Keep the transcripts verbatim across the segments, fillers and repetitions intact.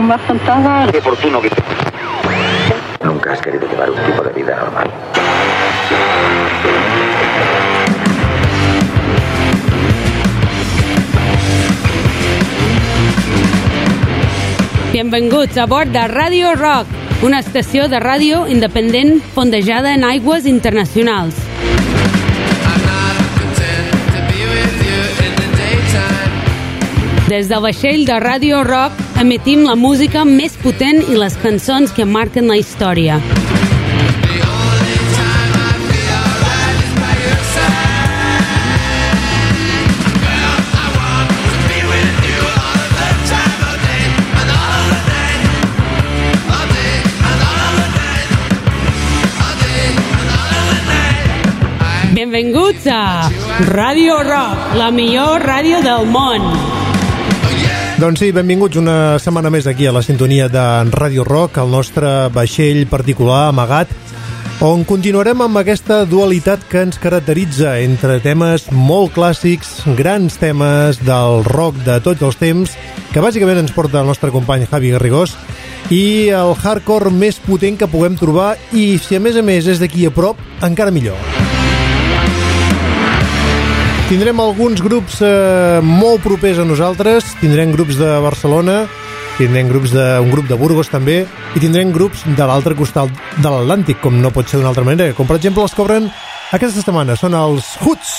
más tontada. Qué oportuno que... Nunca has querido llevar un tipo de vida normal. Benvinguts a bord de Radio Rock, una estació de ràdio independent fondejada en aigües internacionals. Des del vaixell de Radio Rock emetim la música més potent i les cançons que marquen la història. Benvinguts a Radio Rock, la millor ràdio del món. Doncs sí, benvinguts una setmana més aquí a la sintonia de Radio Rock, el nostre vaixell particular amagat, on continuarem amb aquesta dualitat que ens caracteritza entre temes molt clàssics, grans temes del rock de tots els temps, que bàsicament ens porta el nostre company Javi Garrigós, i el hardcore més potent que puguem trobar, i si a més a més és d'aquí a prop, encara millor. Tindrem alguns grups eh, molt propers a nosaltres, tindrem grups de Barcelona, tindrem grups de, un grup de Burgos també, i tindrem grups de l'altre costat de l'Atlàntic, com no pot ser d'una altra manera, com per exemple els cobren aquesta setmana, són els Hoods.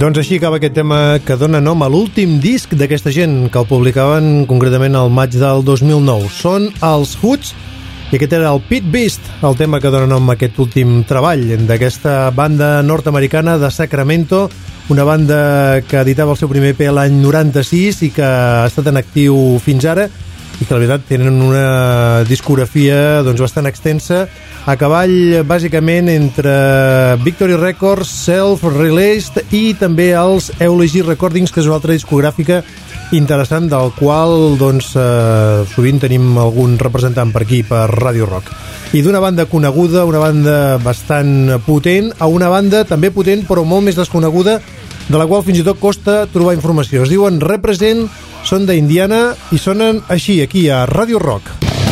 Doncs així acaba aquest tema que dona nom a l'últim disc d'aquesta gent, que el publicaven concretament al maig del dos mil nou. Són els Hoods, i aquest era el Pit Beast, el tema que dona nom a aquest últim treball d'aquesta banda nord-americana de Sacramento, una banda que editava el seu primer E P l'any noranta-sis i que ha estat en actiu fins ara, i que la veritat tenen una discografia doncs, bastant extensa, a cavall bàsicament entre Victory Records, Self-Released i també els Eulogy Recordings, que és una altra discogràfica interessant, del qual doncs, eh, sovint tenim algun representant per aquí, per Radio Rock. I d'una banda coneguda, una banda bastant potent, a una banda també potent però molt més desconeguda, de la qual fins i tot costa trobar informació. Es diuen Represent, són d'Indiana i sonen així aquí a Radio Rock.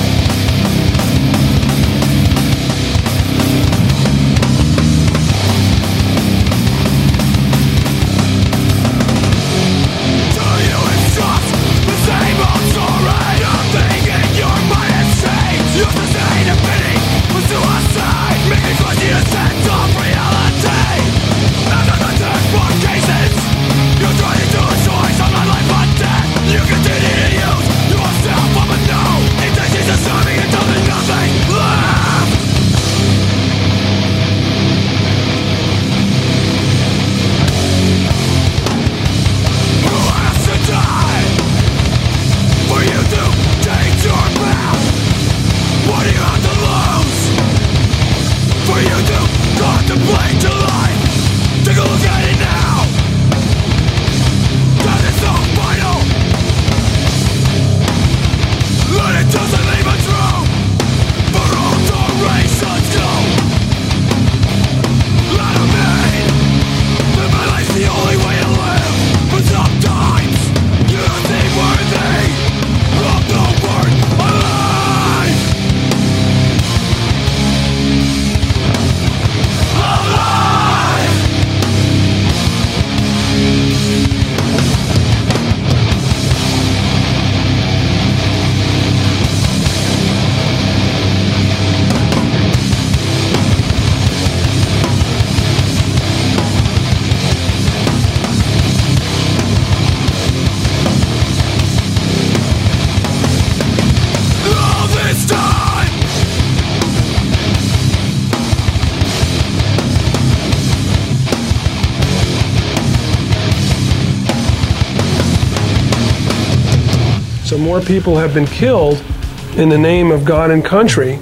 So more people have been killed in the name of God and country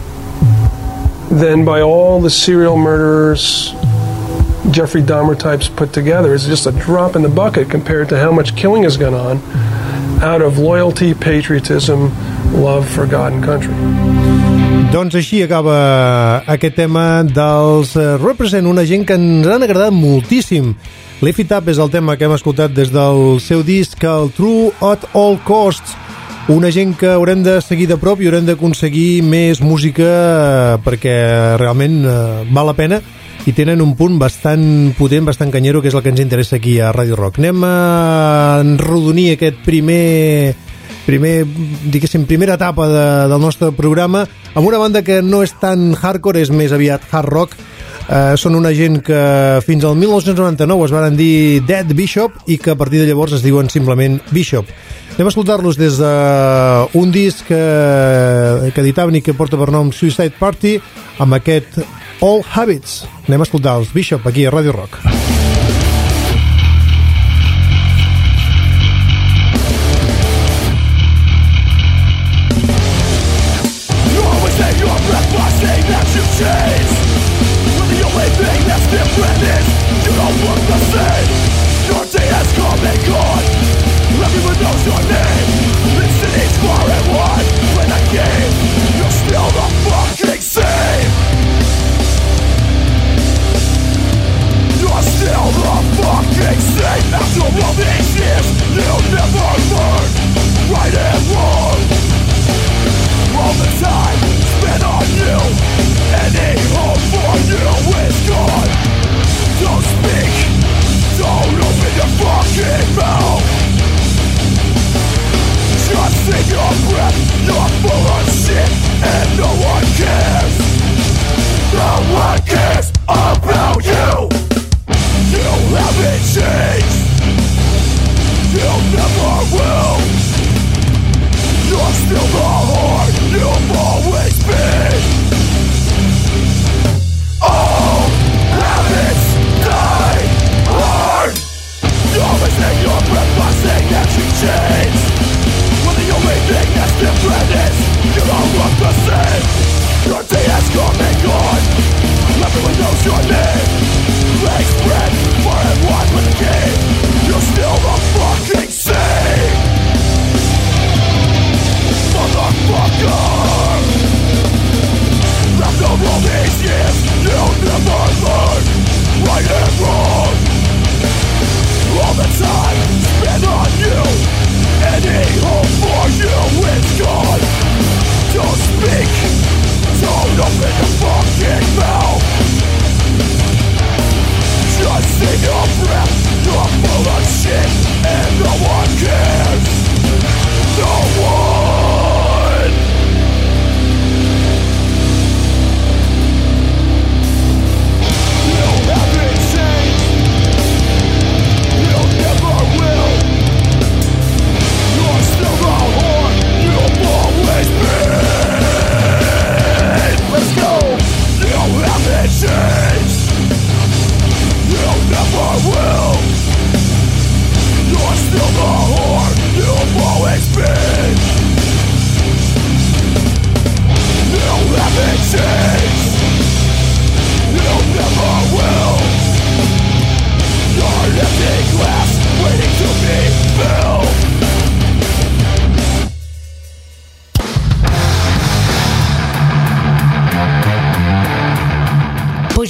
than by all the serial murderers, Jeffrey Dahmer types put together. It's just a drop in the bucket compared to how much killing has gone on out of loyalty, patriotism, love for God and country. Doncs així acaba aquest tema dels Represent, una gent que ens han agradat moltíssim. Lift It Up és el tema que hem escoltat des del seu disc, el True at All Costs. Una gent que haurem de seguir de prop i haurem d'aconseguir més música perquè realment val la pena i tenen un punt bastant potent, bastant canyero, que és el que ens interessa aquí a Radio Rock. Anem a enrodonir aquest primer... primer, diguéssim, primera etapa de, del nostre programa amb una banda que no és tan hardcore, és més aviat hard rock. Eh, són una gent que fins al dinou noranta-nou es van dir Dead Bishop i que a partir de llavors es diuen simplement Bishop. Anem a escoltar-los des d'un disc que, que editaven i que porta per nom Suicide Party amb aquest All Habits. Anem a escoltar els Bishop aquí a Radio Rock. Your breath, you're full of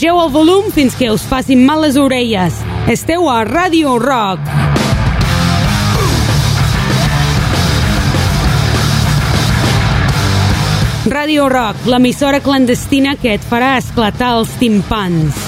Apugeu el volum fins que us facin mal les orelles. Esteu a Radio Rock. Radio Rock, l'emissora clandestina que et farà esclatar els timpans.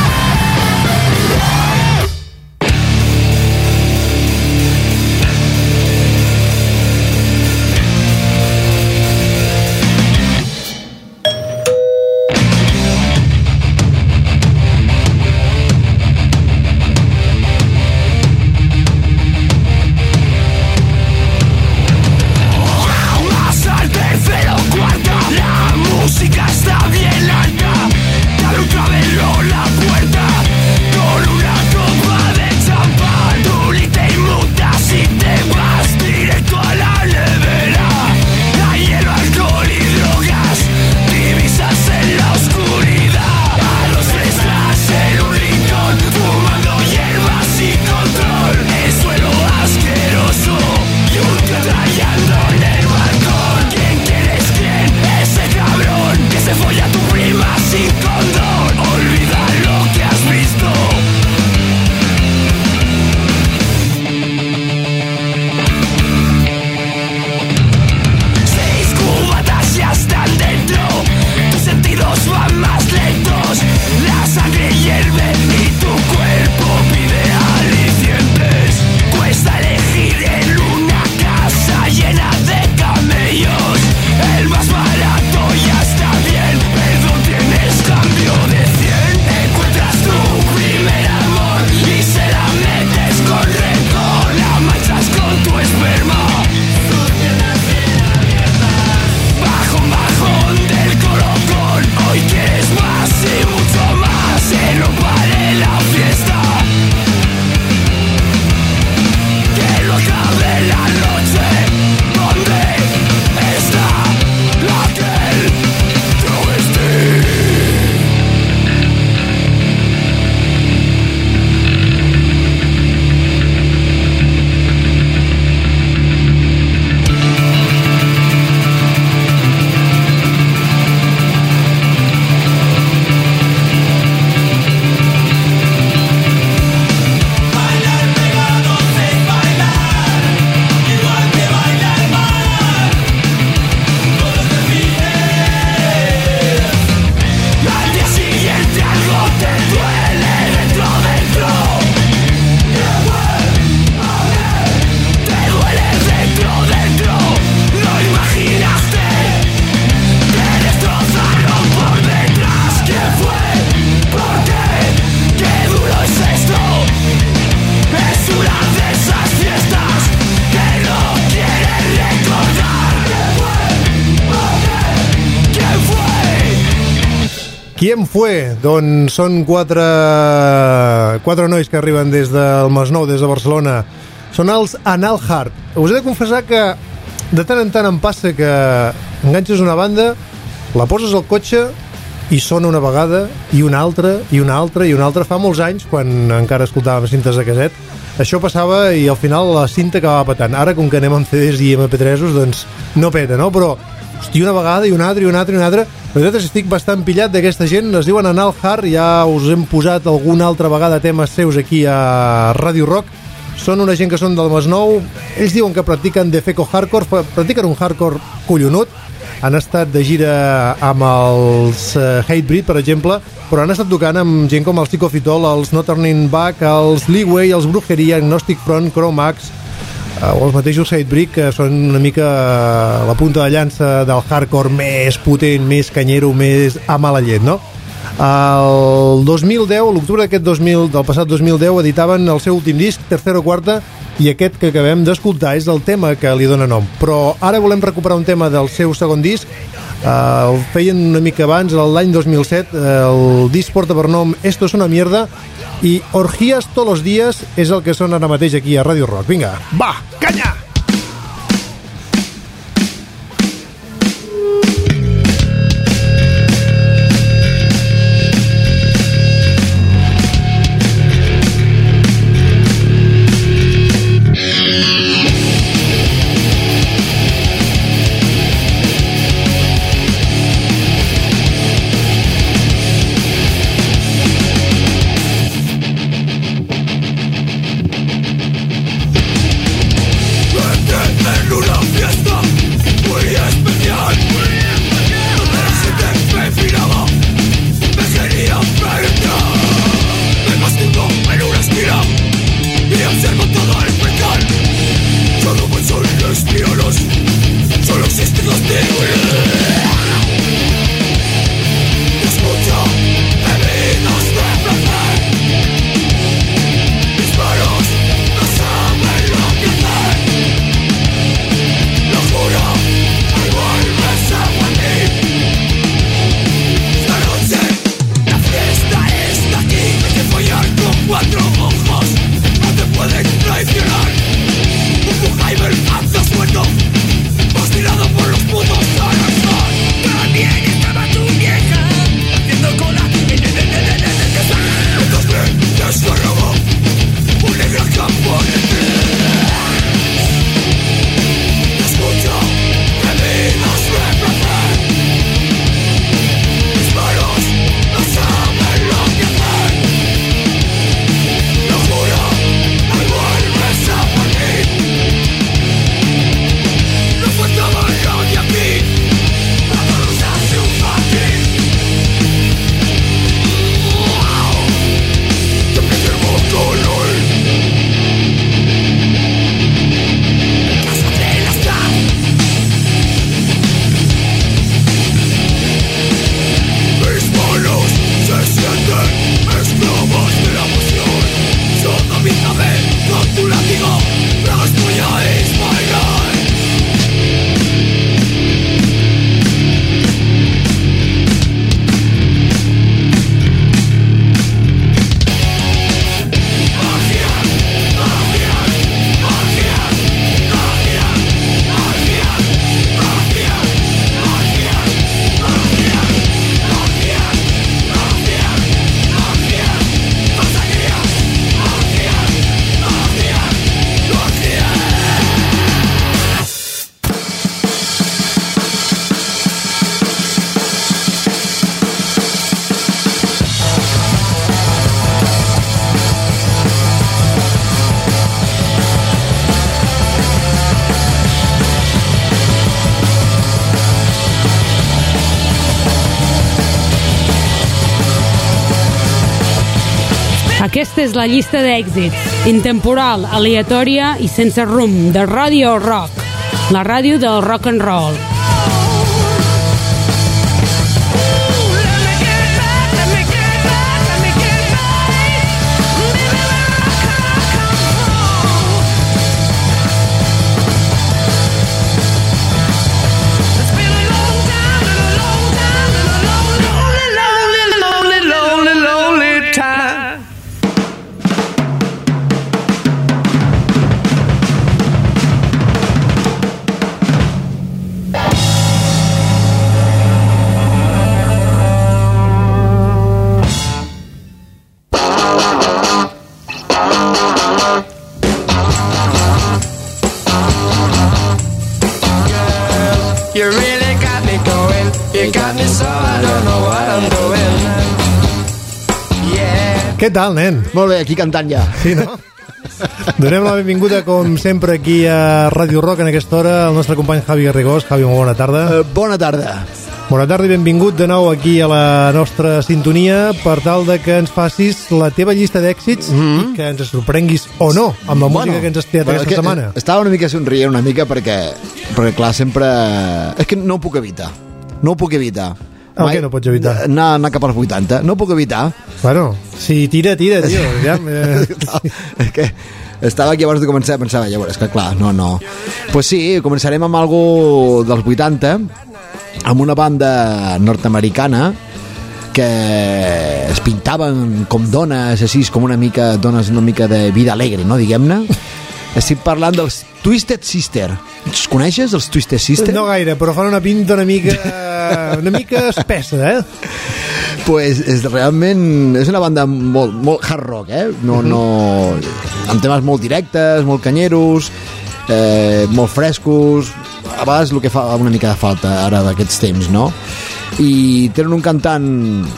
¿Quién fue? Doncs són quatre, quatre nois que arriben des del Masnou, des de Barcelona. Són els Anal Heart. Us he de confessar que de tant en tant em passa que enganxes una banda, la poses al cotxe i sona una vegada, i una altra, i una altra, i una altra. Fa molts anys, quan encara escoltàvem cintes de caset, això passava i al final la cinta acabava petant. Ara, com que anem amb C Ds i M P tres, doncs no peta, no? Però, hosti, una vegada i una altra i una altra i una altra. La veritat és que estic bastant pillat d'aquesta gent. Es diuen Anal Heart, ja us hem posat alguna altra vegada temes seus aquí a Radio Rock. Són una gent que són del Masnou. Ells diuen que practiquen defeco hardcore, practiquen un hardcore collonut. Han estat de gira amb els uh, Hatebreed, per exemple, però han estat tocant amb gent com els Psychofitol, els No Turning Back, els Leeway, els Brujeria, Agnostic Front, Chromax, uh, o els mateixos Hatebreed, que són una mica uh, la punta de llança del hardcore més potent, més canyero, més a mala llet, no? El dos mil deu, l'octubre d'aquest dos mil, del passat dos mil deu, editaven el seu últim disc, Tercera o Quarta, i aquest que acabem d'escoltar és el tema que li dona nom. Però ara volem recuperar un tema del seu segon disc. Uh, el feien una mica abans, l'any dos mil set. El disc porta per nom Esto es una mierda, i Orgías todos los días és el que sona ara mateix aquí a Radio Rock. Vinga, va, canya! Aquesta és la llista d'èxits, intemporal, aleatòria i sense rumb, de Radio Rock, la ràdio del rock and roll. You really got me going. You got me so I don't know what I'm doing. Yeah. Què tal, nen? Molt bé, aquí cantant ja. Sí, no? Donem la benvinguda, com sempre, aquí a Ràdio Rock en aquesta hora, al nostre company Javi Garrigós. Javi, molt bona tarda. Uh, bona tarda. Bona tarda i benvingut de nou aquí a la nostra sintonia per tal de que ens facis la teva llista d'èxits mm-hmm. i que ens sorprenguis o no amb la música bueno, que ens has triat bueno, aquesta setmana. Estava una mica somrient una mica perquè, perquè clar, sempre... És que no ho puc evitar. No ho puc evitar. El què no pots evitar? Anar, anar cap als vuitanta. No ho puc evitar. Bueno, si tira, tira, tio. Ja, eh... no, és que estava aquí abans de començar i pensava, llavors, que clar, no, no. Pues sí, començarem amb algo dels vuitanta, amb una banda nord-americana que es pintaven com dones, així, com una mica dones una mica de vida alegre, no, diguem-ne. Estic parlant dels Twisted Sister. Els coneixes, els Twisted Sister? No gaire, però fan una pinta una mica una mica espessa, eh? Pues és realment és una banda molt, molt hard rock, eh? No, no, amb temes molt directes, molt canyeros, eh, molt frescos. A vegades el que fa una mica de falta ara d'aquests temps, no? I tenen un cantant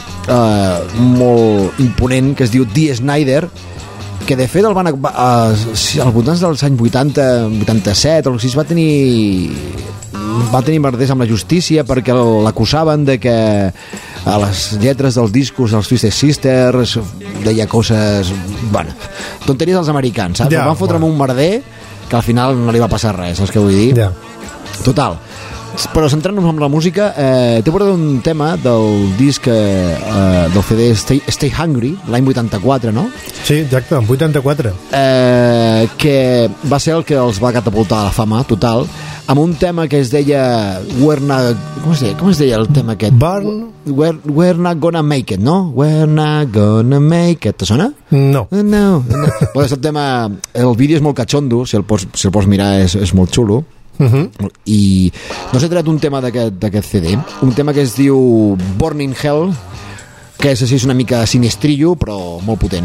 eh, molt imponent que es diu Dee Snider, que de fet el van uh, als voltants dels anys vuitanta, vuitanta-set o sis va tenir va tenir merders amb la justícia perquè l'acusaven de que a les lletres dels discos dels Twisted Sisters deia coses, bueno, tonteries dels americans, saps? Ja, el van fotre amb un merder que al final no li va passar res, saps què vull dir? Ja. Total. Però centrant-nos en la música, eh, t'he portat un tema del disc eh, del C D Stay, Stay Hungry, l'any vuitanta-quatre, no? Sí, exacte, en vuitanta-quatre. Eh, que va ser el que els va catapultar a la fama total, amb un tema que es deia We're not... Com es deia, com es deia el tema aquest? Burn? We're, we're not gonna make it, no? We're not gonna make it. Te sona? No. No, no. Pues el tema... El vídeo és molt catxondo, si el pots, si el pots mirar és, és molt xulo. Uh-huh. I no s'ha tret un tema d'aquest C D, un tema que es diu Born in Hell, que és, és una mica sinistrillo però molt potent.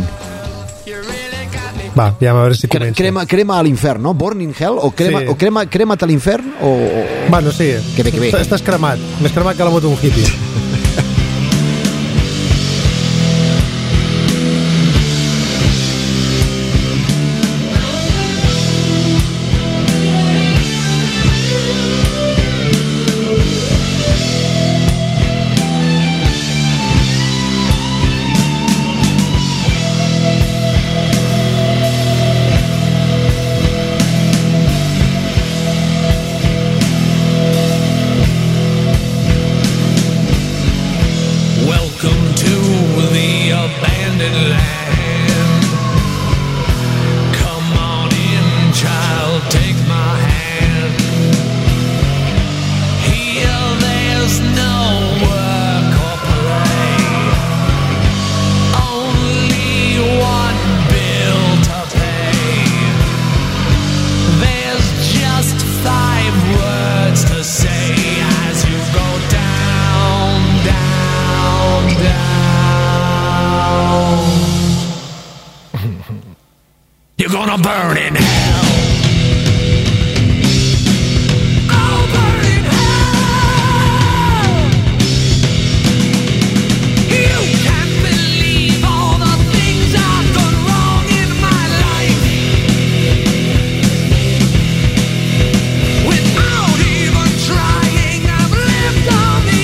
Va, ja a veure si comença. Crema, crema a l'infern, no? Born in Hell o crema, sí. o crema, crema't a l'infern o, o... Bueno, sí, que bé, que bé. Estàs cremat, més cremat que la moto d'un hippie.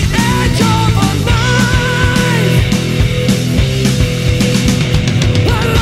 Well,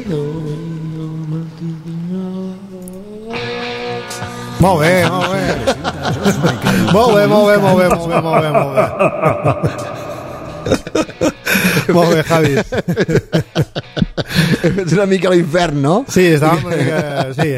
Molt bé, molt bé. Molt bé, molt bé, molt bé, molt bé, molt bé, molt bé. Molt bé, Javi. És una mica a l'infern, no? Sí, estàvem una mica... Sí.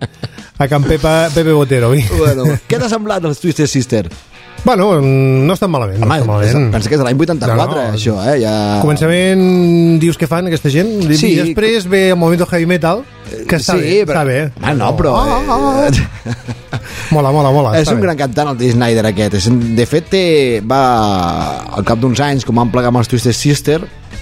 A Can Pepa, Pepe Botero. Bueno, què t'ha semblat els Twisted Sister? Bueno, no estan malament. Home, no estan malament. pensa que és de l'any vuitanta-quatre, no, no. Això, eh? Ja... Començament, dius què fan aquesta gent? Sí. I després ve el moment del heavy metal, que està sí, bé, però... està bé. Home, no, però... Oh, oh, oh. Mola, mola, mola. És un bé. Gran cantant, el Dee Snider, aquest. De fet, té, va... Al cap d'uns anys, com van plegar amb els Twisted Sister,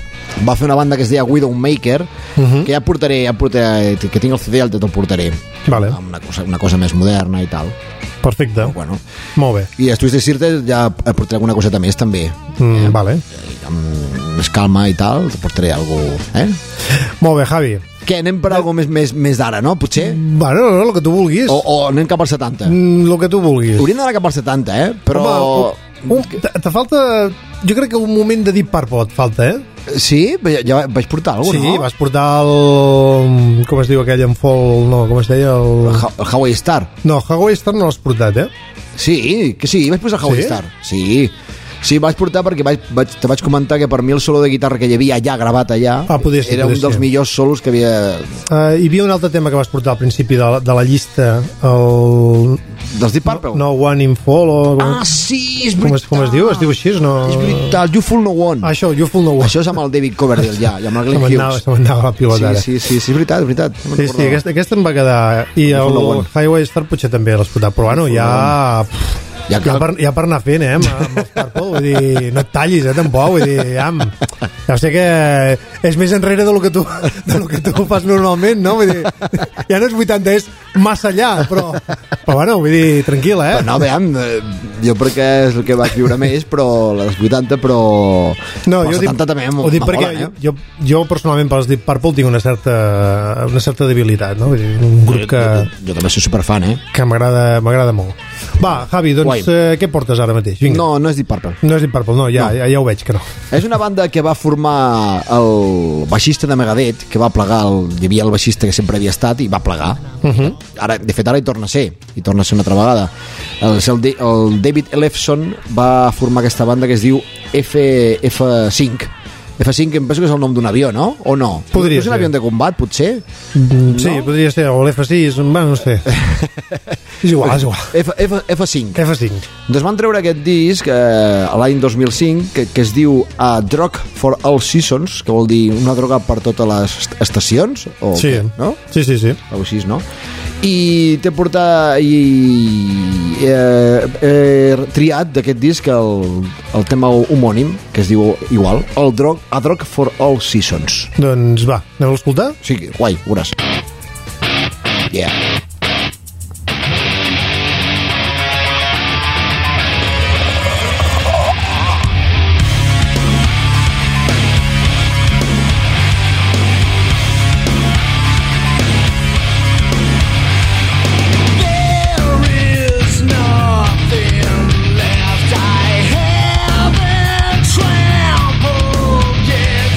va fer una banda que es deia Widowmaker, uh -huh. que ja portaré, ja portaré, que tinc el C D, el te'l portaré. Vale. Una cosa, una cosa més moderna i tal. Perfecte. Però, bueno. Molt bé. I els Twisted Sister ja portaré alguna coseta més, també. Mm, eh? Vale. Amb més calma i tal, portaré alguna cosa, eh? Molt bé, Javi. Què, anem per alguna més, més, més d'ara, no? Potser? Bueno, no, no, el que tu vulguis. O, o anem cap als setanta? Mm, el que tu vulguis. Hauríem d'anar cap als setanta, eh? Però... Home, un, te falta... Jo crec que un moment de Deep Purple et falta, eh? Sí? Ja vaig portar alguna cosa, sí, no? Sí, vas portar el... Com es diu aquell en fall? No, com es deia? El, el, el Hawaii Star. No, Hawaii Star no l'has portat, eh? Sí, que sí, vaig posar Hawaii sí? Star. Sí, sí, vaig portar perquè vaig, vaig, te vaig comentar que per mi el solo de guitarra que hi havia allà, gravat allà, ah, poder ser, era poder un dels ser. millors solos que havia... Uh, hi havia un altre tema que vas portar al principi de la, de la llista, el... Dels Deep Purple? No, One in Fall o... Ah, sí, és veritat. Com es, com es diu? Es diu així? No... És veritat, You Fool No One. Ah, això, You Fool No One. Això és amb el David Coverdale, ja, i amb el Glenn Hughes. Se m'anava la pilota, ara. Sí, sí, sí, sí, és veritat, és veritat. No sí, sí, aquesta, aquesta em va quedar... I el, el Highway Star potser també l'has portat, però bueno, ja... Pff, ja, ja, per, ja per anar fent, eh, amb, amb els Purple, vull dir, no et tallis, eh, tampoc, vull dir, ja, ja sé que és més enrere de lo que tu, de lo que tu fas normalment, no? Vull dir, ja no és vuitanta, és massa allà, però, però bueno, vull dir, tranquil, eh? Però no, veiem, jo perquè és el que vaig viure més, però les vuitanta, però... No, però jo setanta dic, també ho dic perquè eh? jo, jo personalment pels Deep Purple tinc una certa, una certa debilitat, no? Vull dir, un grup que... Jo, jo, jo també soc superfan, eh? Que m'agrada m'agrada molt. Va, Javi, doncs eh, què portes ara mateix? Vinga. No, no és Deep Purple. No és Deep Purple, no, ja, no. Ja, ja ho veig que no. És una banda que va formar el baixista de Megadeth, que va plegar, el, hi havia el baixista que sempre havia estat i va plegar. Uh -huh. Ara, de fet, ara hi torna a ser, hi torna a ser una altra vegada. El, el, el David Ellefson va formar aquesta banda que es diu F, F cinc. F cinc em penso que és el nom d'un avió, no? O no? Podria és un ser. avió de combat, potser? Mm, sí, no? Podria ser, o l'F sis, bueno, no sé. És igual, és igual. F, F, F cinc. F cinc. Doncs van treure aquest disc eh, l'any dos mil cinc, que, que es diu A Drug for All Seasons, que vol dir una droga per totes les estacions, o sí. Què, no? Sí, sí, sí. O així, no? I té portat i eh, eh, triat d'aquest disc el, el tema homònim, que es diu igual, el drog, A Drug for All Seasons. Doncs va, anem a escoltar? Sí, guai, veuràs. Yeah.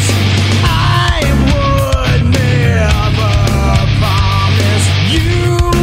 You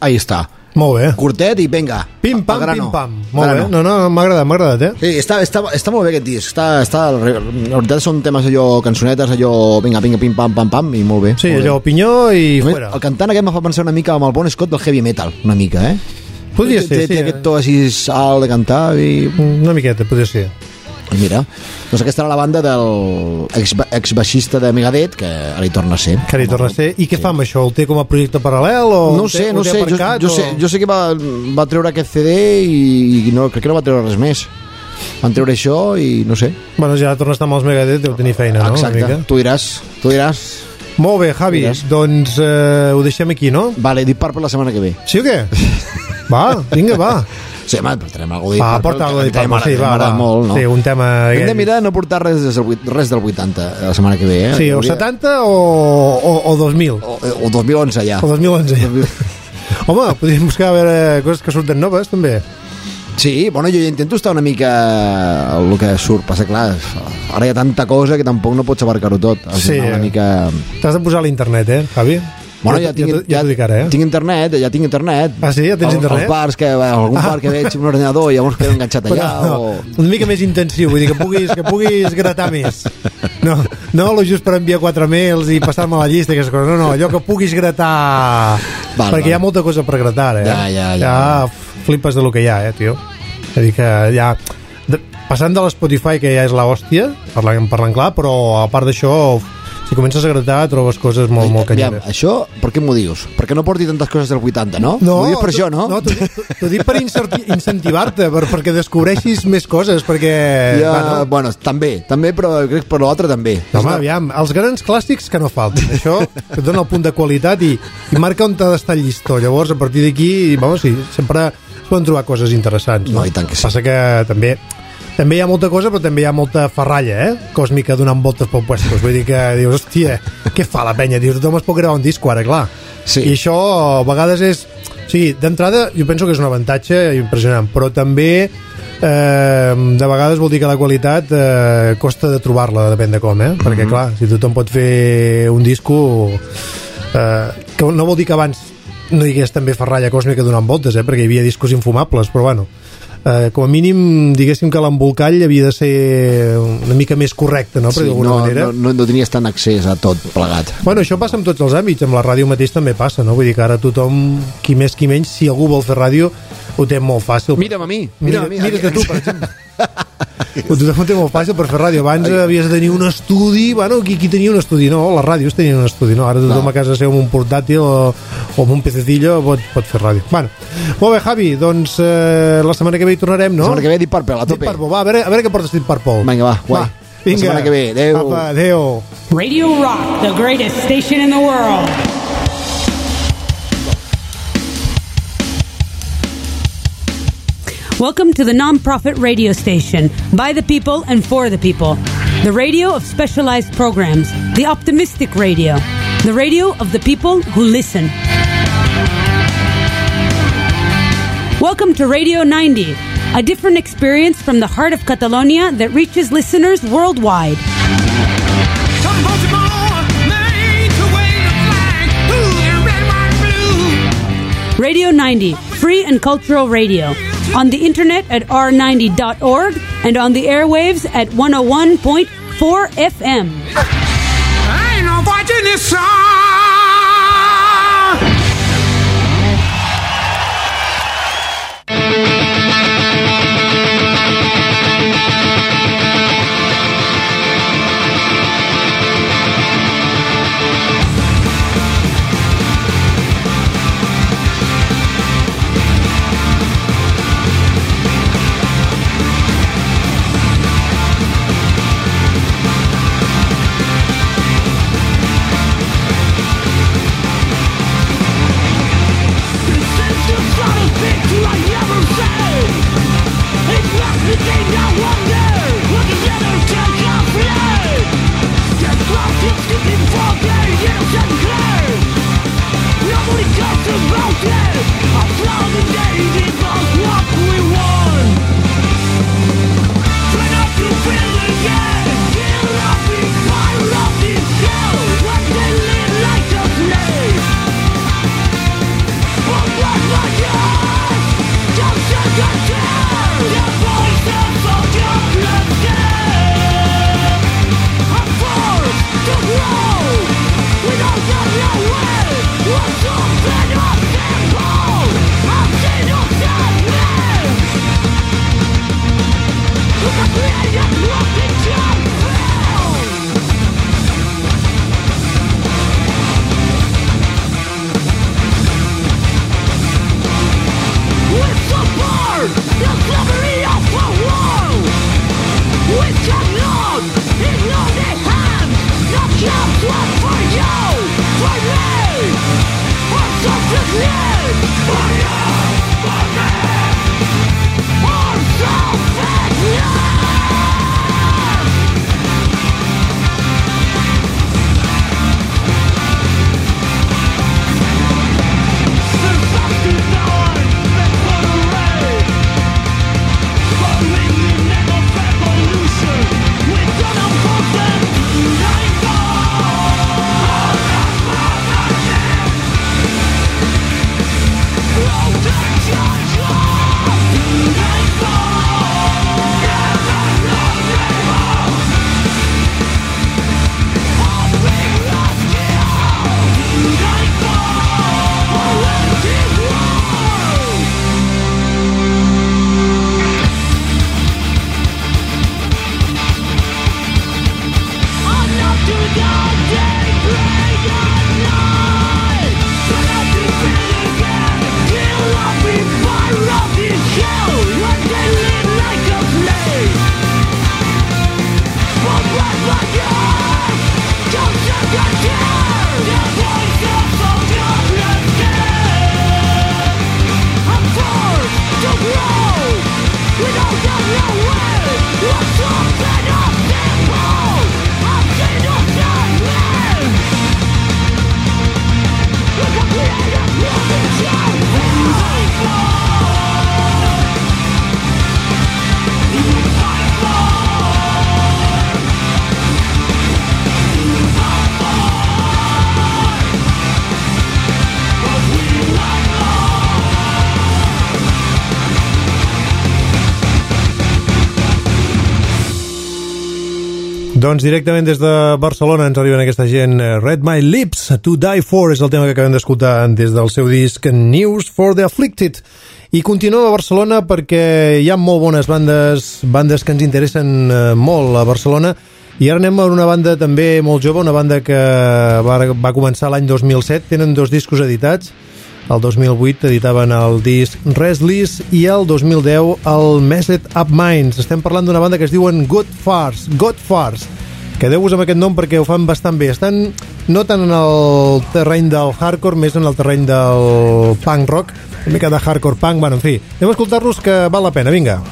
ahí està. Molt bé. Curtet i venga. Pim, pam, grano. pim, pam. Molt Grano. bé. No, no, m'ha agradat, m'ha agradat, eh? Sí, està, està, està molt bé aquest disc. Està, està, la veritat són temes allò, cançonetes, allò, vinga, vinga, pim, pam, pam, pam, i molt bé. Sí, molt allò, bé. pinyó i A més, fora. el cantant aquest em fa pensar una mica amb el Bon Scott del heavy metal, una mica, eh? Podria Té- ser, té, sí. té aquest to així alt de cantar i... Una miqueta, podria ser. I mira, doncs aquesta era la banda del ex, ex-baixista de Megadeth, que ara hi torna a ser. Que li torna a ser. I què fa amb això? El té com a projecte paral·lel? O No el ho sé, té, no ho té sé, jo, aparcat, jo, o... sé, jo sé que va, va treure aquest C D i, i no, crec que no va treure res més. Van treure això i no sé. Bueno, ja torna a estar amb els Megadeth, deu tenir feina, no? Exacte, Una mica. tu diràs, tu diràs. Molt bé, Javi, Diràs. doncs eh, ho deixem aquí, no? Vale, Deep Purple la setmana que ve. Sí o què? Va, vinga, va. Sí, home, portarem alguna cosa Va, de porta alguna Deep cosa de Purple, sí, va, va. molt, no? Sí, un tema... Hem de mirar de no portar res, des del, vuit- res del vuitanta la setmana que ve, eh? Sí, o Hauria- setanta o, o, o dos mil. O, o dos mil onze ja. O dos mil onze. Home, podríem buscar a veure coses que surten noves, també. Sí, bueno, jo intento estar una mica el que surt, passa clar, ara hi ha tanta cosa que tampoc no pots abarcar-ho tot. Has Sí, d'anar una eh. mica... T'has de posar a l'internet, eh, Javi? Bueno, ja, tinc, ja, ja, t'ho dic ara, eh? tinc internet, ja tinc internet. Ah, sí? Ja tens Al- internet? Als bars, que, algun Ah. bar que veig un ordinador i llavors quedo enganxat allà. Però, o... no, una mica més intensiu, vull dir que puguis, que puguis gratar més. No, no lo just per enviar quatre mails i passar-me la llista i aquestes coses. No, no, allò que puguis gratar... Val, perquè val. hi ha molta cosa per gratar, eh? Ja, ja, ja. Ja flipes de lo que hi ha, eh, tio? És a dir que ja... De, passant de l'Spotify, que ja és la hòstia, parlant, parlant clar, però a part d'això, si comences a gratar, trobes coses molt, molt Aviam, canyeres. això, per què m'ho dius? Perquè no porti tantes coses del vuitanta, no? No, M'ho dius per això, no? No, t'ho dic- t'ho dic per incerti- incentivar-te, per, perquè descobreixis més coses, perquè... Ja, va, no? bueno, també, també, però crec que per l'altre també. No, home, aviam, els grans clàssics que no falten. Això et dona el punt de qualitat i, i marca on t'ha d'estar el llistó. Llavors, a partir d'aquí, vamos, sí, sempre es poden trobar coses interessants. No, i tant que sí. Passa que també també hi ha molta cosa, però també hi ha molta ferralla, eh? Còsmica donant voltes pel puestos. Vull dir que dius, hòstia, què fa la penya? Dius, tothom es pot gravar un disco ara, clar. Sí. I això a vegades és... O sigui, d'entrada, jo penso que és un avantatge impressionant, però també eh, de vegades vol dir que la qualitat eh, costa de trobar-la, depèn de com, eh? Perquè, clar, si tothom pot fer un disco... Eh, que no vol dir que abans no hi hagués també ferralla còsmica donant voltes, eh? Perquè hi havia discos infumables, però bueno... Eh, com a mínim, diguéssim que l'embolcall havia de ser una mica més correcte, no? Per Sí, d'alguna no, manera. no, no, no tenies tant accés a tot plegat. Bueno, això passa en tots els àmbits, amb la ràdio mateix també passa, no? Vull dir que ara tothom, qui més qui menys, si algú vol fer ràdio, ho té molt fàcil. Mira'm a mi, Mira, mira'm a mi. mira't a tu, per exemple. Tothom ho té molt fàcil per fer ràdio. Abans havies de tenir un estudi, bueno, qui, qui tenia un estudi? No, les ràdios tenien un estudi, no? Ara tothom No. a casa seu amb un portàtil o, o amb un pececillo pot, pot fer ràdio. Bueno, molt bé, Javi, doncs eh, la setmana que ve hi tornarem, no? La setmana que ve Deep Purple, a Deep tope. Purple, va, a veure, a veure què portes Deep Purple. Vinga, va, guai. vinga. La setmana que ve, adeu. Apa, adeu. Radio Rock, the greatest station in the world. Welcome to the non-profit radio station, by the people and for the people. The radio of specialized programs, the optimistic radio, the radio of the people who listen. Welcome to Radio ninety, a different experience from the heart of Catalonia that reaches listeners worldwide. Radio ninety, free and cultural radio. On the internet at r ninety dot org and on the airwaves at one oh one point four F M. I ain't no watching this song. Doncs directament des de Barcelona ens arriben aquesta gent. Red My Lips, To Die For és el tema que acabem d'escoltar des del seu disc News for the Afflicted. I continuem a Barcelona perquè hi ha molt bones bandes, bandes que ens interessen molt a Barcelona. I ara anem a una banda també molt jove, una banda que va, va començar l'any dos mil set, tenen dos discos editats. El dos mil vuit editaven el disc Restless i el dos mil deu el Messed Up Minds. Estem parlant d'una banda que es diuen God Farce. God Farce. Quedeu-vos amb aquest nom perquè ho fan bastant bé. Estan no tant en el terreny del hardcore, més en el terreny del punk rock, una mica de hardcore punk. Bueno, en fi, anem a escoltar-los que val la pena. Vinga.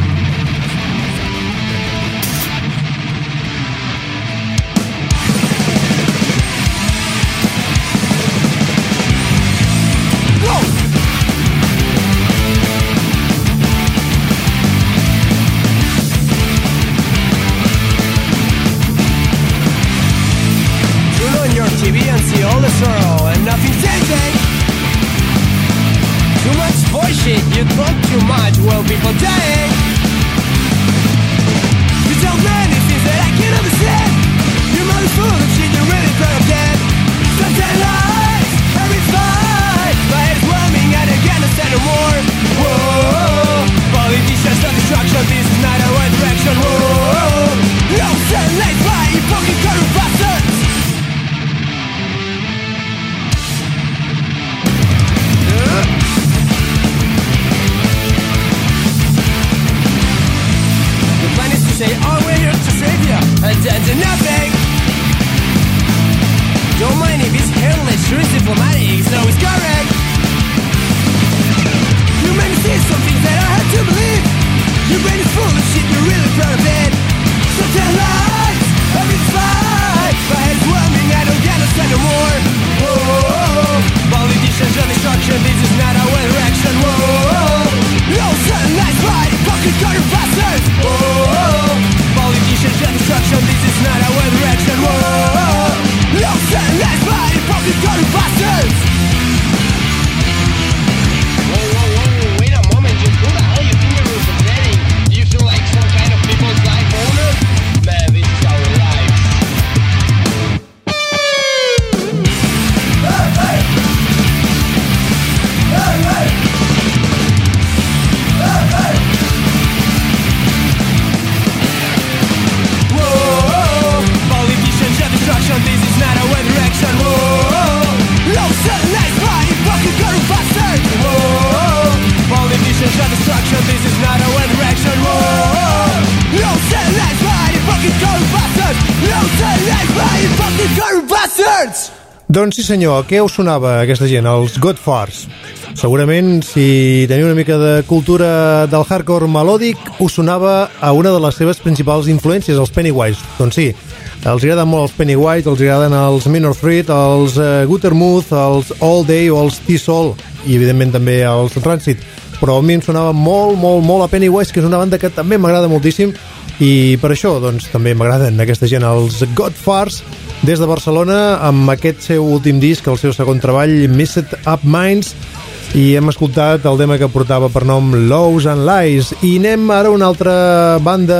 Doncs sí senyor, què us sonava aquesta gent, els God Farce? Segurament, si teniu una mica de cultura del hardcore melòdic, us sonava a una de les seves principals influències, els Pennywise. Doncs sí, els agraden molt els Pennywise, els agraden els Minor Threat, els uh, Guttermouth, els All Day o els T-Sol, i evidentment també els Rancid. Però a mi em sonava molt, molt, molt a Pennywise, que és una banda que també m'agrada moltíssim, i per això doncs també m'agraden aquesta gent, els God Farce, des de Barcelona, amb aquest seu últim disc, el seu segon treball, Messed Up Minds, i hem escoltat el tema que portava per nom Lows and Lies. I anem ara a una altra banda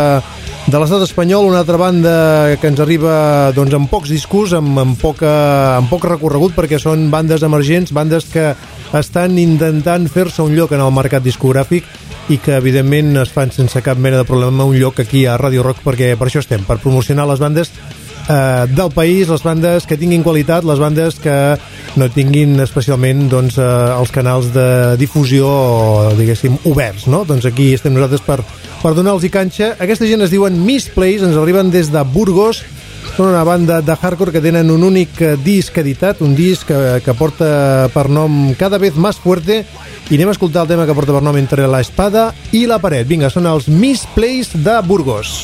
de l'estat espanyol, una altra banda que ens arriba doncs, amb pocs discos, amb, amb, poca, amb poc recorregut, perquè són bandes emergents, bandes que estan intentant fer-se un lloc en el mercat discogràfic i que evidentment es fan sense cap mena de problema un lloc aquí a Radio Rock, perquè per això estem, per promocionar les bandes eh, del país, les bandes que tinguin qualitat, les bandes que no tinguin especialment doncs, eh, els canals de difusió, diguéssim, oberts, no? Doncs aquí estem nosaltres per, per donar-los canxa. Aquesta gent es diuen Misplace, ens arriben des de Burgos, són una banda de hardcore que tenen un únic disc editat, un disc que, que porta per nom Cada vez más fuerte, i anem a escoltar el tema que porta per nom Entre la espada i la paret. Vinga, són els Misplace de Burgos.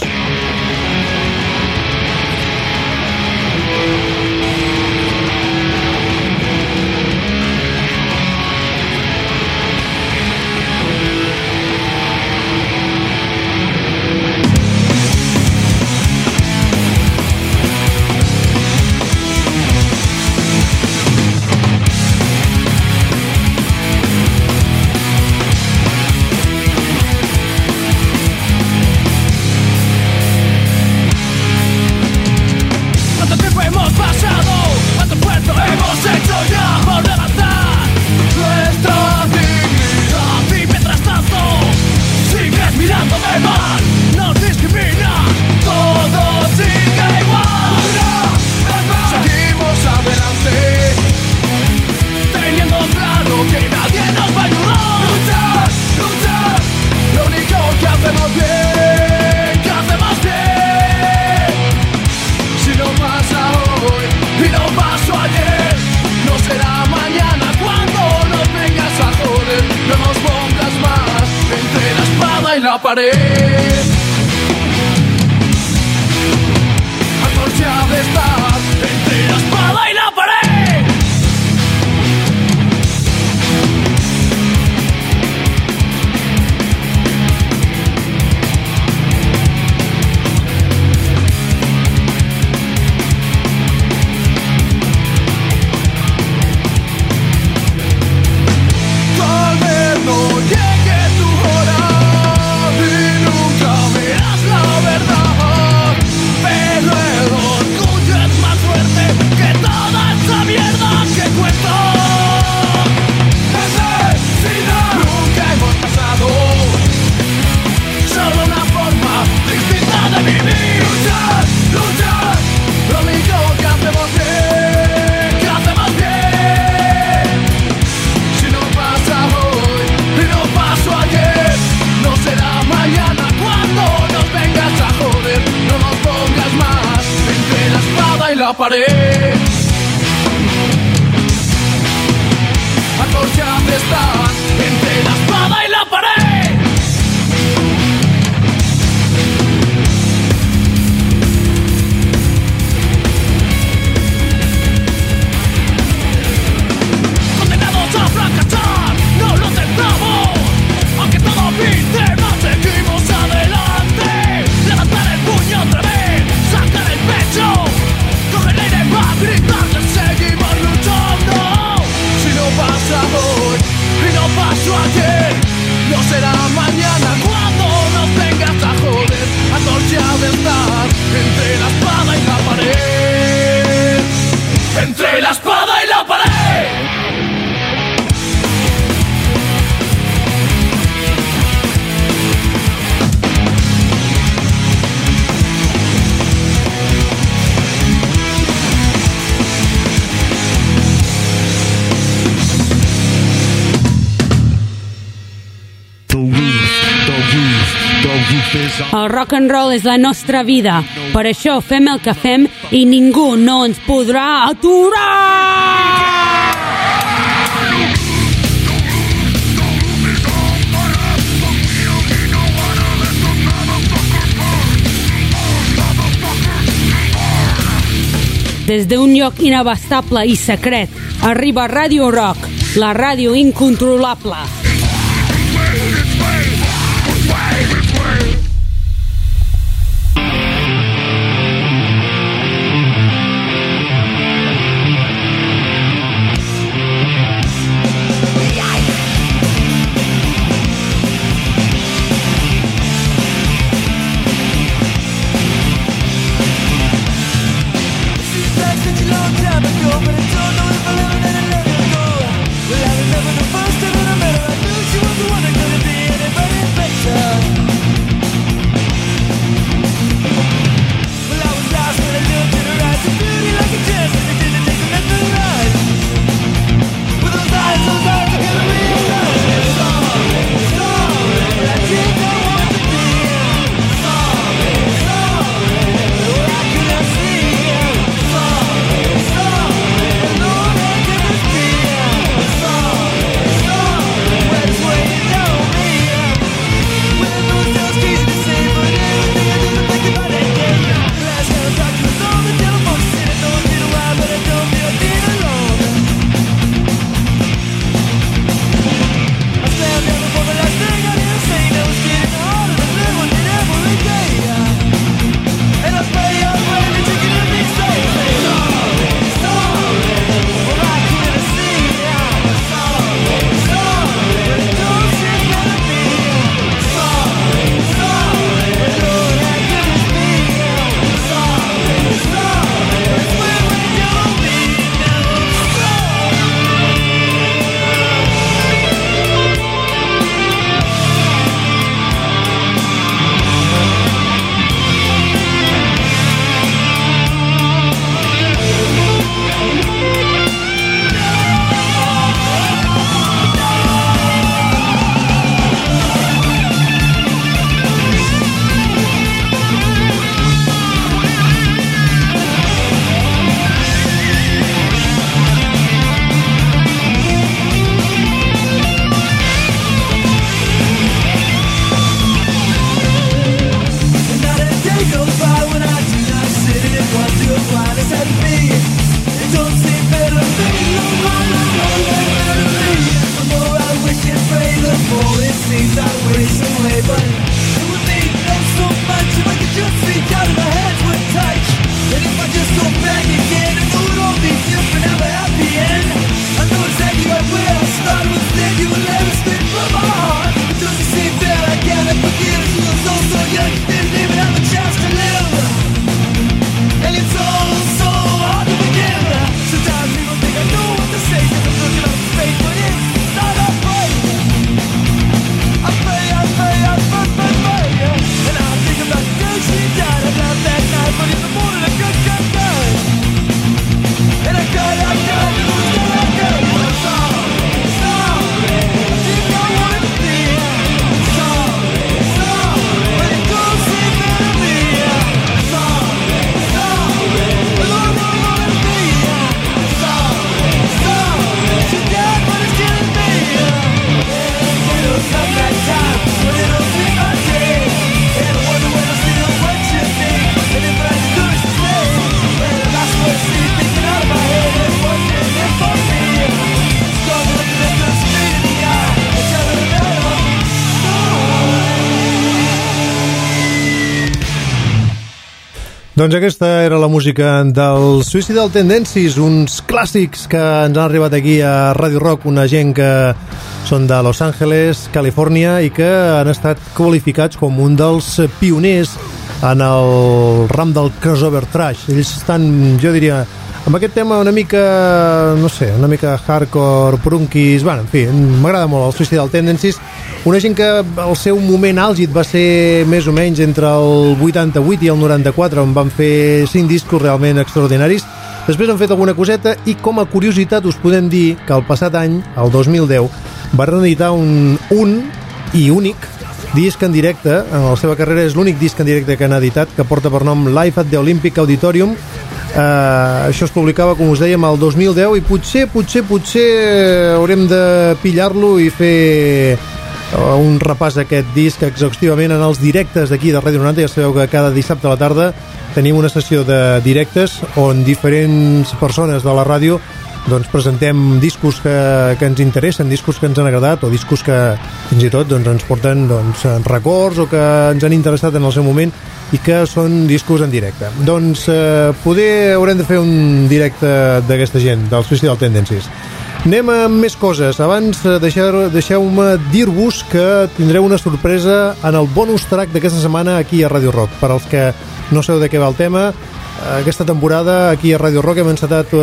la pared. Antorcha de estar entre la espada y la pared. Tal vez no llegue tu hora y nunca verás la verdad, pero el orgullo es más fuerte que toda esa mierda que cuento. Necesidad, nunca hemos pasado, solo una forma distinta de vivir. Luchar, luchar, lo único que hacemos bien, que hacemos bien. Si no pasa hoy y no pasó ayer, no será mañana cuando nos vengas a joder. No nos pongas más entre la espada y la pared. Antorchas están entre la espada y la pared. Condenados a fracasar, no lo tentamos. Aunque todo pinte, nos seguimos adelante. Levantar el puño otra vez, sacar el pecho, coger el aire para gritar que seguimos luchando. Si no pasa hoy y no pasó ayer, no será mañana cuando nos vengas a joder. Antorcha de estar entre la espada y la pared. Entre la espada y la pared. El rock and roll és la nostra vida. Per això fem el que fem i ningú no ens podrà aturar! Des d'un lloc inabastable i secret arriba Radio Rock, la ràdio incontrolable. But I don't know if I'll ever let it let it go. Well, I remember the first time that I met her. Doncs aquesta era la música del Suicidal Tendencies, uns clàssics que ens han arribat aquí a Radio Rock, una gent que són de Los Angeles, Califòrnia, i que han estat qualificats com un dels pioners en el ram del crossover thrash. Ells estan, jo diria, amb aquest tema una mica, no sé, una mica hardcore, punkis, bueno, en fi, m'agrada molt el Suicidal Tendencies, una gent que el seu moment àlgid va ser més o menys entre el vuitanta-vuit i el noranta-quatre, on van fer cinc discos realment extraordinaris. Després han fet alguna coseta i com a curiositat us podem dir que el passat any, el dos mil deu, van editar un, un i únic disc en directe. En la seva carrera és l'únic disc en directe que han editat, que porta per nom Live at the Olympic Auditorium. Uh, això es publicava, com us dèiem, el dos mil deu, i potser, potser, potser haurem de pillar-lo i fer uh, un repàs d'aquest disc exhaustivament en els directes d'aquí de Ràdio noranta. Ja sabeu que cada dissabte a la tarda tenim una sessió de directes on diferents persones de la ràdio doncs presentem discos que, que ens interessen, discos que ens han agradat o discos que fins i tot doncs, ens porten doncs, records o que ens han interessat en el seu moment i que són discos en directe. Doncs eh, poder haurem de fer un directe d'aquesta gent, del Suicidal Tendencies. Anem amb més coses. Abans deixeu, deixeu-me dir-vos que tindreu una sorpresa en el bonus track d'aquesta setmana aquí a Radio Rock. Per als que no sabeu de què va el tema, aquesta temporada aquí a Radio Rock hem encetat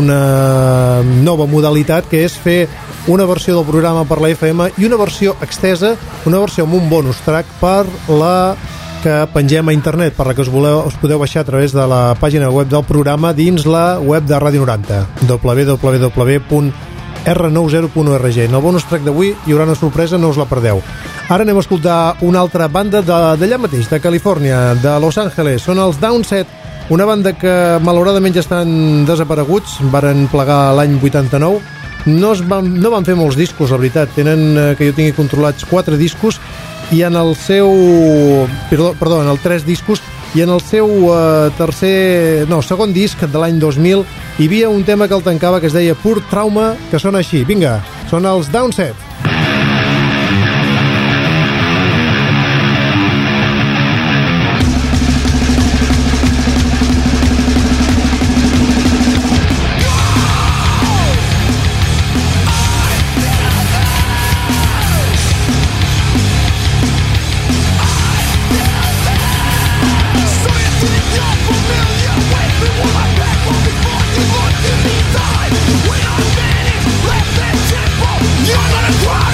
una nova modalitat, que és fer una versió del programa per la F M i una versió extesa, una versió amb un bonus track per la que pengem a internet, per la que us, voleu, us podeu baixar a través de la pàgina web del programa dins la web de Ràdio noranta, w w w punt r noranta punt org. En el bonus track d'avui hi haurà una sorpresa, no us la perdeu. Ara anem a escoltar una altra banda d'allà mateix, de Califòrnia, de Los Angeles. Són els Downset, una banda que malauradament ja estan desapareguts, varen plegar l'any vuitanta-nou. No, es van, no van fer molts discos, la veritat. Tenen, que jo tingui controlats, quatre discos, i en el seu... Perdó, perdó en el tres discos, i en el seu uh, tercer... No, segon disc de l'any dos mil hi havia un tema que el tancava que es deia Pur Trauma, que sona així. Vinga, són els Downset. You're gonna cry.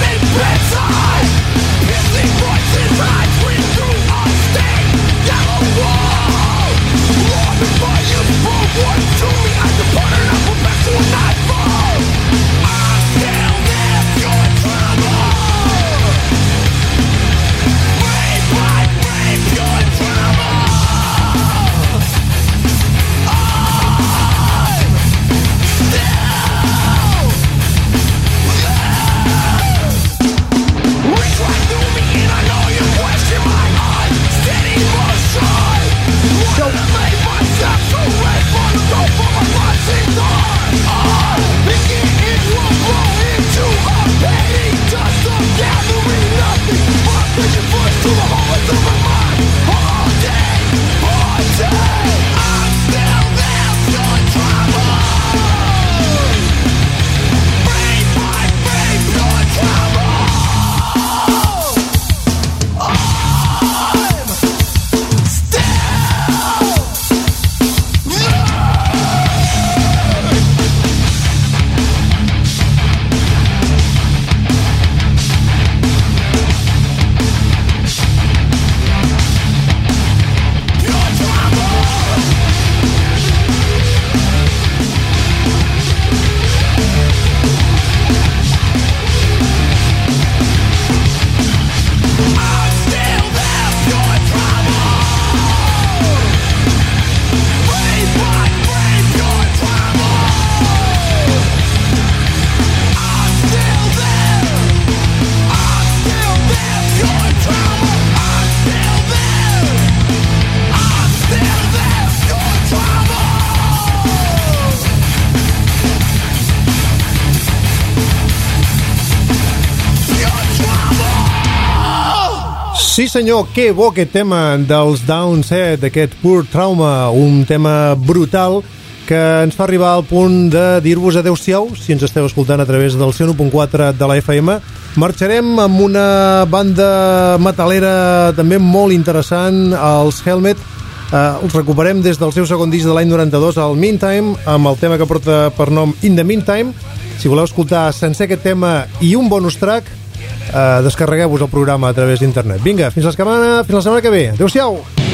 Sí senyor, que bo aquest tema dels Downset, aquest Pur Trauma, un tema brutal que ens fa arribar al punt de dir-vos adeu-siau, si ens esteu escoltant a través del cent u punt quatre de la F M. Marxarem amb una banda metalera també molt interessant, els Helmet. Uh, els recuperem des del seu segon disc de l'any noranta-dos, al Meantime, amb el tema que porta per nom In the Meantime. Si voleu escoltar sencer aquest tema i un bonus track, uh, descarregueu-vos el programa a través d'internet. Vinga, fins la setmana, fins la setmana que ve. Adéu-siau!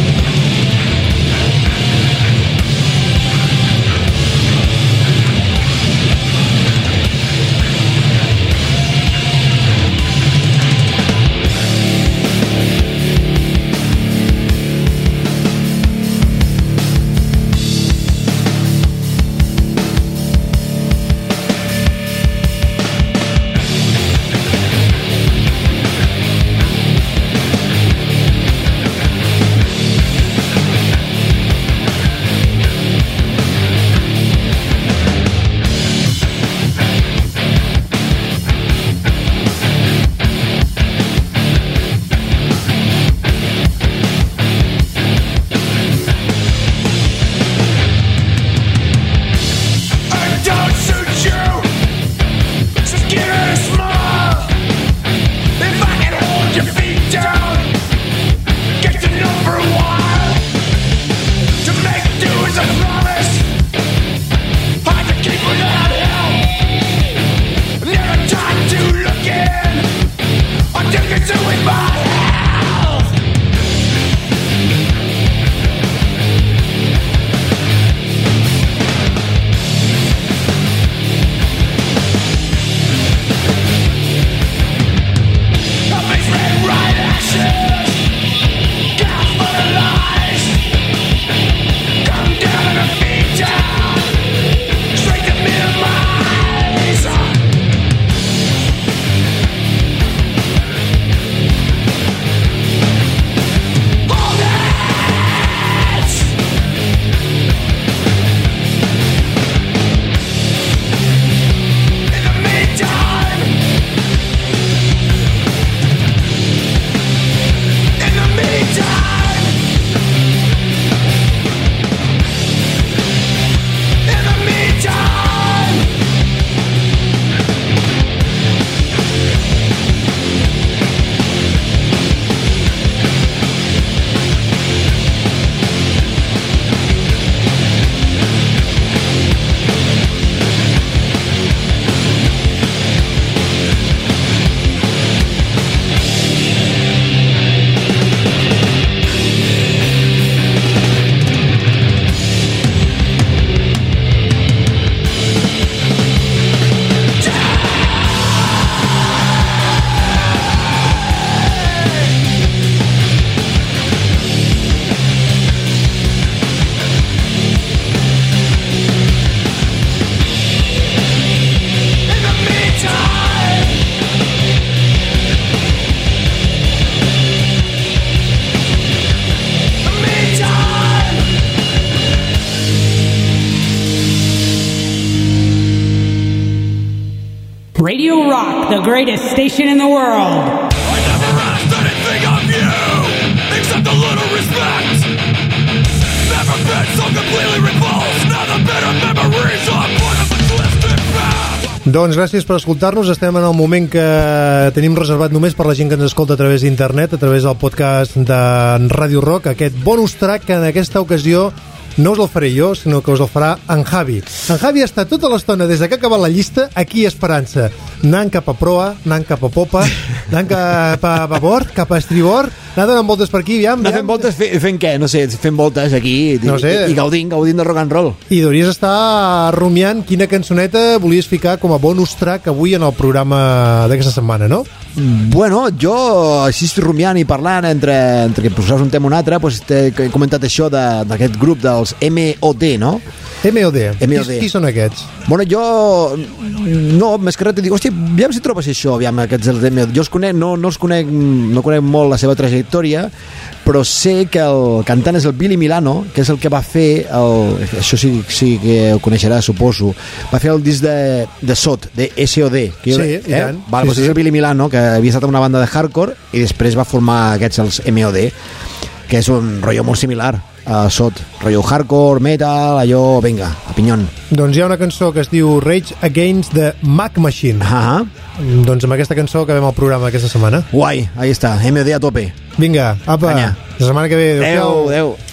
Radio Rock, the greatest station in the world. I never asked anything of you, except a little respect. Never been so completely repulsed, now the bitter memories are part of a twisted past. Doncs gràcies per escoltar-nos. Estem en el moment que tenim reservat només per la gent que ens escolta a través d'internet, a través del podcast de Radio Rock, aquest bonus track que en aquesta ocasió no us el faré jo, sinó que us el farà en Javi. En Javi està tota l'estona, des que ha acabat la llista, aquí esperant-se, anant cap a proa, anant cap a popa, anant cap a babord, cap a estribord, anant donant voltes per aquí, aviam, anar fent voltes, fent, fent què? No sé, fent voltes aquí i, no sé. i, i gaudint, gaudint de rock and roll. I hauries estar rumiant quina cançoneta volies ficar com a bonus track avui en el programa d'aquesta setmana, no? Bueno, jo així rumiant i parlant entre, entre que posaves un tema o un altre, pues, he comentat això d'aquest grup dels M O D, no? M O D. M O D. Qui, qui són aquests? Bueno, jo no, més que res te dic, hòstia, aviam si trobes això, aviam, aquests els M O D. Jo els conec, no, no els conec, no conec molt la seva trajectòria, però sé que el cantant és el Billy Milano, que és el que va fer el, això sí, sí que ho coneixerà, suposo, va fer el disc de, de S O D, de S O D, que, sí, eh? i tant. Val, Sí, doncs sí. és el Billy Milano, que havia estat en una banda de hardcore i després va formar aquests, els M O D, que és un rotllo molt similar a S O D, rotllo hardcore, metal, allò, vinga, a pinyón. Doncs hi ha una cançó que es diu Rage Against the Mac Machine. Ah, Doncs amb aquesta cançó acabem el programa aquesta setmana. guai, ahí està, M O D a tope. Vinga, apa, Canya. la setmana que ve. Adéu, adéu.